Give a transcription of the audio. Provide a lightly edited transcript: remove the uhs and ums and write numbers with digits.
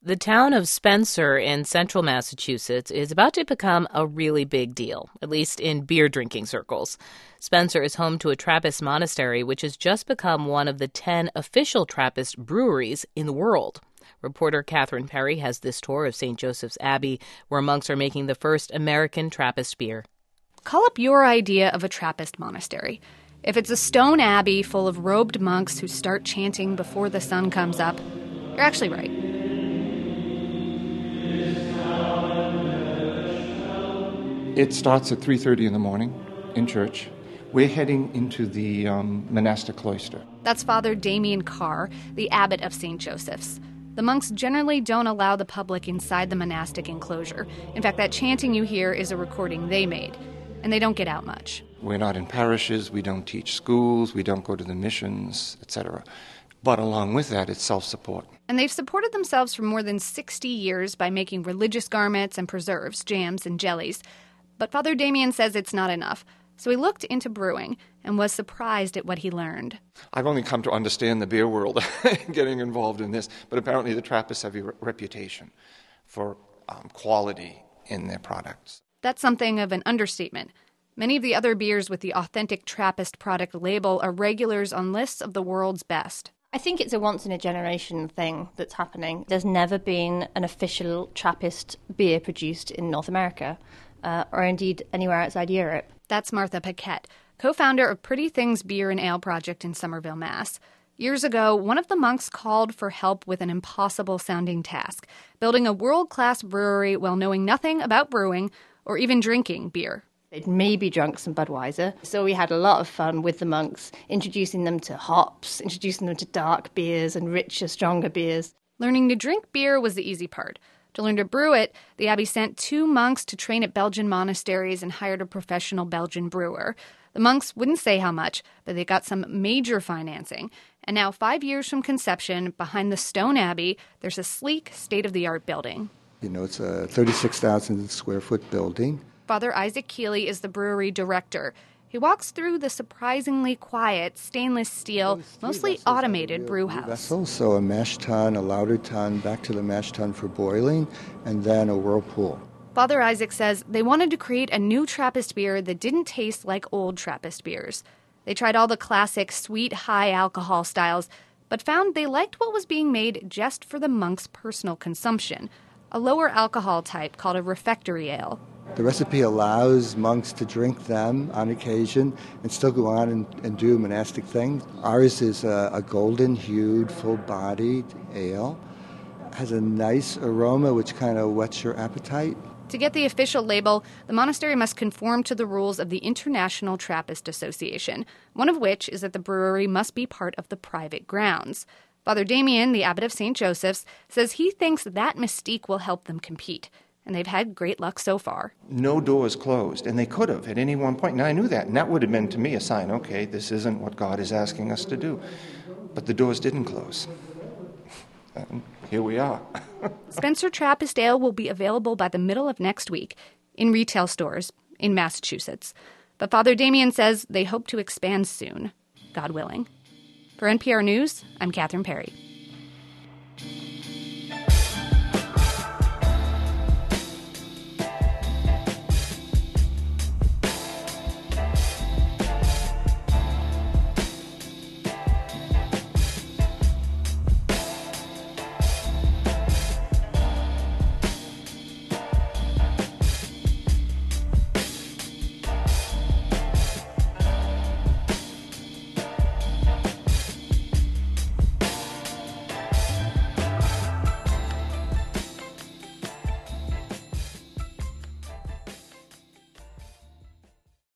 The town of Spencer in central Massachusetts is about to become a really big deal, at least in beer drinking circles. Spencer is home to a Trappist monastery, which has just become one of the 10 official Trappist breweries in the world. Reporter Catherine Perry has this tour of St. Joseph's Abbey, where monks are making the first American Trappist beer. Call up your idea of a Trappist monastery. If it's a stone abbey full of robed monks who start chanting before the sun comes up, you're actually right. It starts at 3:30 in the morning in church. We're heading into the monastic cloister. That's Father Damien Carr, the abbot of St. Joseph's. The monks generally don't allow the public inside the monastic enclosure. In fact, that chanting you hear is a recording they made, and they don't get out much. We're not in parishes, we don't teach schools, we don't go to the missions, etc. But along with that, it's self-support. And they've supported themselves for more than 60 years by making religious garments and preserves, jams and jellies. But Father Damien says it's not enough. So he looked into brewing and was surprised at what he learned. I've only come to understand the beer world getting involved in this, but apparently the Trappists have a reputation for quality in their products. That's something of an understatement. Many of the other beers with the authentic Trappist product label are regulars on lists of the world's best. I think it's a once-in-a-generation thing that's happening. There's never been an official Trappist beer produced in North America, or indeed anywhere outside Europe. That's Martha Paquette, co-founder of Pretty Things Beer and Ale Project in Somerville, Mass. Years ago, one of the monks called for help with an impossible-sounding task, building a world-class brewery while knowing nothing about brewing or even drinking beer. They'd maybe drunk some Budweiser. So we had a lot of fun with the monks, introducing them to hops, introducing them to dark beers and richer, stronger beers. Learning to drink beer was the easy part. To learn to brew it, the abbey sent 2 monks to train at Belgian monasteries and hired a professional Belgian brewer. The monks wouldn't say how much, but they got some major financing. And now, 5 years from conception, behind the Stone Abbey, there's a sleek, state-of-the-art building. It's a 36,000 square foot building. Father Isaac Keeley is the brewery director. He walks through the surprisingly quiet, stainless steel, mostly automated brew house. Vessels, so a mash tun, a lauter tun, back to the mash tun for boiling, and then a whirlpool. Father Isaac says they wanted to create a new Trappist beer that didn't taste like old Trappist beers. They tried all the classic sweet, high-alcohol styles, but found they liked what was being made just for the monks' personal consumption, a lower alcohol type called a refectory ale. The recipe allows monks to drink them on occasion and still go on and do monastic things. Ours is a golden-hued, full-bodied ale. It has a nice aroma which kind of whets your appetite. To get the official label, the monastery must conform to the rules of the International Trappist Association, one of which is that the brewery must be part of the private grounds. Father Damien, the abbot of St. Joseph's, says he thinks that mystique will help them compete. And they've had great luck so far. No doors closed, and they could have at any one point. And I knew that, and that would have been to me a sign, okay, this isn't what God is asking us to do. But the doors didn't close. And here we are. Spencer Trappist Ale will be available by the middle of next week in retail stores in Massachusetts. But Father Damien says they hope to expand soon, God willing. For NPR News, I'm Catherine Perry.